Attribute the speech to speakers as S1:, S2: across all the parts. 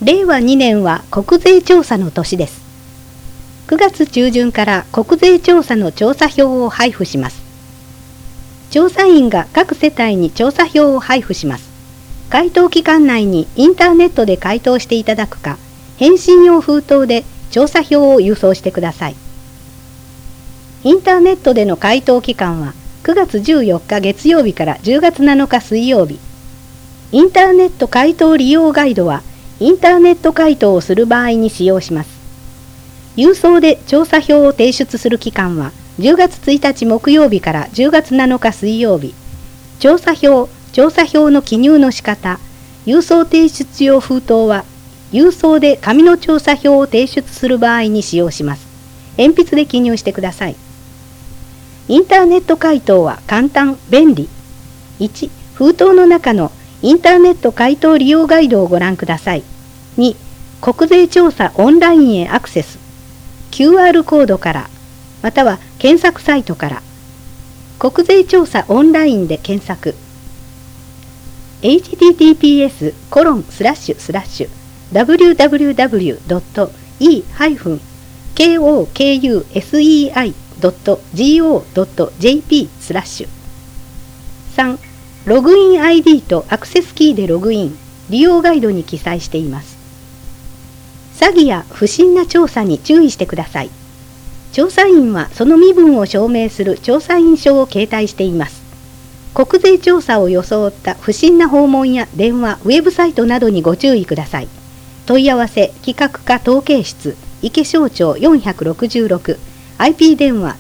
S1: 令和2年は国税調査の年です。9月中旬から国税調査の調査票を配布します。調査員が各世帯に調査票を配布します。回答期間内にインターネットで回答していただくか、返信用封筒で調査票を郵送してください。インターネットでの回答期間は9月14日月曜日から10月7日水曜日。インターネット回答利用ガイドはインターネット回答をする場合に使用します。郵送で調査票を提出する期間は10月1日木曜日から10月7日水曜日。調査票の記入の仕方、郵送提出用封筒は郵送で紙の調査票を提出する場合に使用します。鉛筆で記入してください。インターネット回答は簡単、便利。1、封筒の中のインターネット回答利用ガイドをご覧ください。2、国税調査オンラインへアクセス。QR コードから、または検索サイトから。国税調査オンラインで検索。https://www.e-kokusei.go.jp/。3、ログイン ID とアクセスキーでログイン、利用ガイドに記載しています。詐欺や不審な調査に注意してください。調査員はその身分を証明する調査員証を携帯しています。国税調査を装った不審な訪問や電話、ウェブサイトなどにご注意ください。問い合わせ企画課統計室池省庁466 IP 電話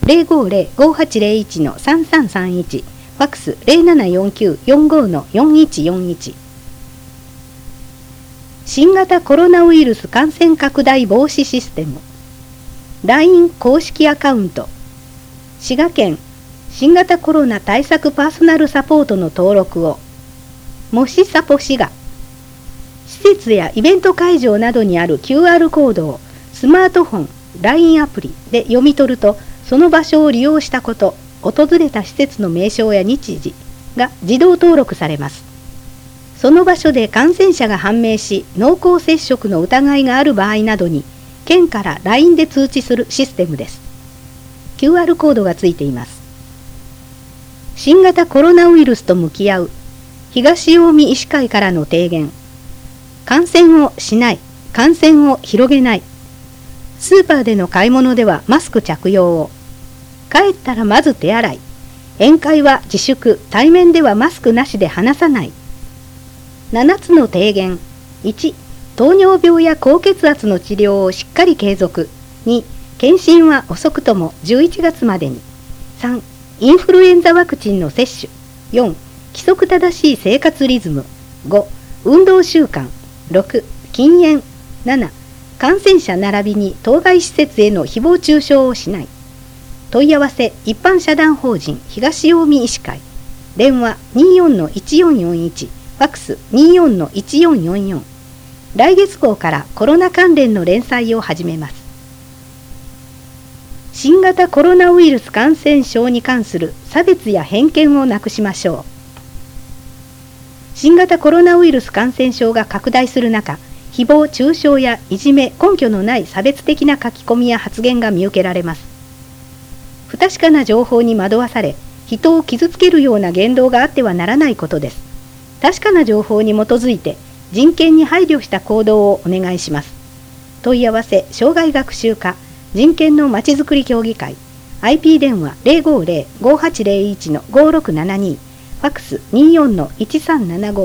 S1: 050-5801-3331 ファックス 0749-45-4141。 新型コロナウイルス感染拡大防止システム LINE 公式アカウント。滋賀県新型コロナ対策パーソナルサポートの登録を。もしサポ滋賀。施設やイベント会場などにある QR コードをスマートフォン、LINE アプリで読み取ると、その場所を利用したこと、訪れた施設の名称や日時が自動登録されます。その場所で感染者が判明し、濃厚接触の疑いがある場合などに、県から LINE で通知するシステムです。QR コードがついています。新型コロナウイルスと向き合う東近江医師会からの提言。感染をしない、感染を広げない。スーパーでの買い物ではマスク着用を。帰ったらまず手洗い。宴会は自粛、対面ではマスクなしで話さない。7つの提言。1、糖尿病や高血圧の治療をしっかり継続。2、検診は遅くとも11月までに。3、インフルエンザワクチンの接種。4、規則正しい生活リズム。5、運動習慣。6、禁煙。7、感染者並びに当該施設への誹謗中傷をしない。問い合わせ一般社団法人東近江医師会。電話 24-1441、ファックス 24-1444。来月号からコロナ関連の連載を始めます。新型コロナウイルス感染症に関する差別や偏見をなくしましょう。新型コロナウイルス感染症が拡大する中、誹謗中傷やいじめ、根拠のない差別的な書き込みや発言が見受けられます。不確かな情報に惑わされ、人を傷つけるような言動があってはならないことです。確かな情報に基づいて人権に配慮した行動をお願いします。問い合わせ障害学習課人権のまちづくり協議会。 IP 電話 050-5801-5672、ファックス 24-1375。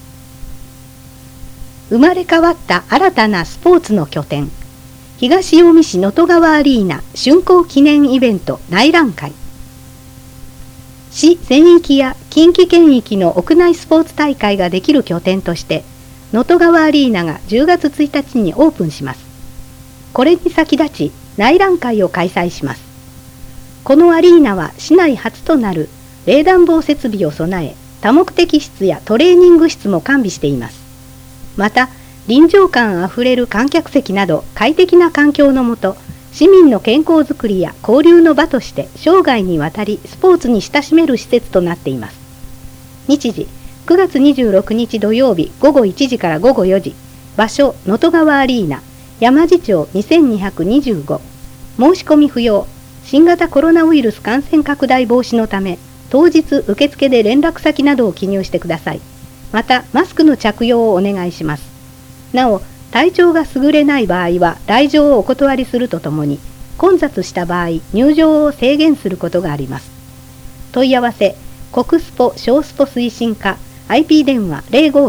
S1: 生まれ変わった新たなスポーツの拠点、東近江市能登川アリーナ竣工記念イベント内覧会。市全域や近畿圏域の屋内スポーツ大会ができる拠点として能登川アリーナが10月1日にオープンします。これに先立ち内覧会を開催します。このアリーナは市内初となる冷暖房設備を備え、多目的室やトレーニング室も完備しています。また臨場感あふれる観客席など快適な環境のもと、市民の健康づくりや交流の場として生涯にわたりスポーツに親しめる施設となっています。日時9月26日土曜日午後1時から午後4時、 場所能登川アリーナ、山地町2225。申し込み不要。新型コロナウイルス感染拡大防止のため、当日受付で連絡先などを記入してください。また、マスクの着用をお願いします。なお、体調が優れない場合は来場をお断りするとともに、混雑した場合、入場を制限することがあります。問い合わせ、国スポ小スポ推進課、IP 電話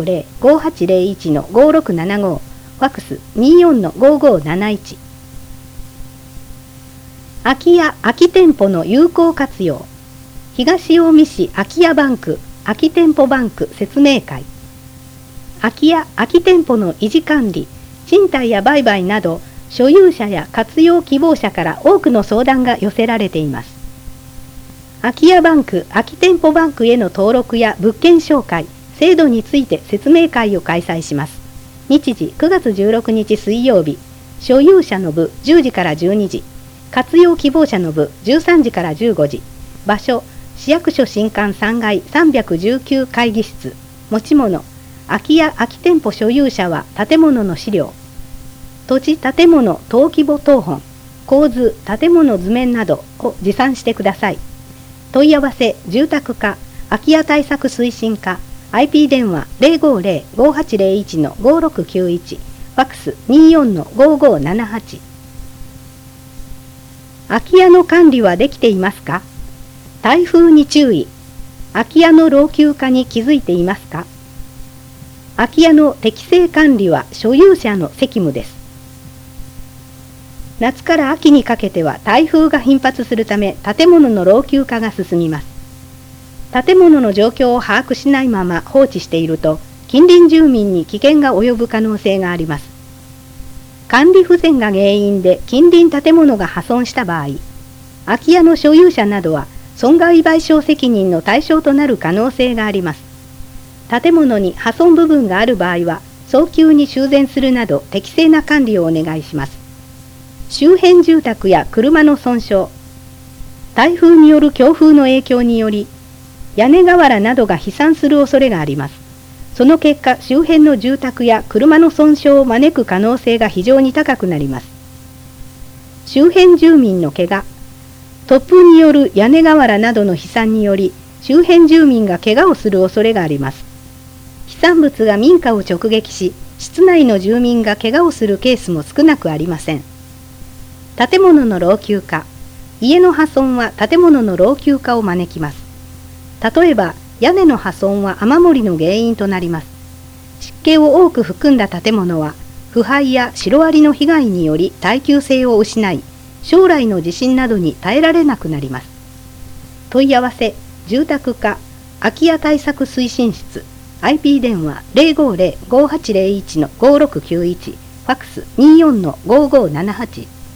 S1: 050-5801-5675、ファックス 24-5571。空き家・空き店舗の有効活用。東近江市空き家バンク、空き店舗バンク説明会。空き家・空き店舗の維持管理、賃貸や売買など、所有者や活用希望者から多くの相談が寄せられています。空き家バンク・空き店舗バンクへの登録や物件紹介、制度について説明会を開催します。日時9月16日水曜日、所有者の部10時から12時、活用希望者の部13時から15時、場所、市役所新館3階319会議室、持ち物、空き家・空き店舗所有者は建物の資料、土地・建物登記簿謄本、構図・建物図面などを持参してください。問い合わせ、住宅課、空き家対策推進課、IP 電話 050-5801-5691、ファックス 24-5578。空き家の管理はできていますか？台風に注意。空き家の老朽化に気づいていますか？空き家の適正管理は所有者の責務です。夏から秋にかけては台風が頻発するため建物の老朽化が進みます。建物の状況を把握しないまま放置していると近隣住民に危険が及ぶ可能性があります。管理不全が原因で近隣建物が破損した場合、空き家の所有者などは損害賠償責任の対象となる可能性があります。建物に破損部分がある場合は早急に修繕するなど適正な管理をお願いします。周辺住宅や車の損傷、台風による強風の影響により屋根瓦などが飛散する恐れがあります。その結果、周辺の住宅や車の損傷を招く可能性が非常に高くなります。周辺住民の怪我、突風による屋根瓦などの飛散により周辺住民が怪我をする恐れがあります。飛散物が民家を直撃し、室内の住民が怪我をするケースも少なくありません。建物の老朽化、家の破損は建物の老朽化を招きます。例えば、屋根の破損は雨漏りの原因となります。湿気を多く含んだ建物は、腐敗やシロアリの被害により耐久性を失い、将来の地震などに耐えられなくなります。問い合わせ、住宅課、空き家対策推進室、IP 電話 050-5801-5691、ファックス 24-5578。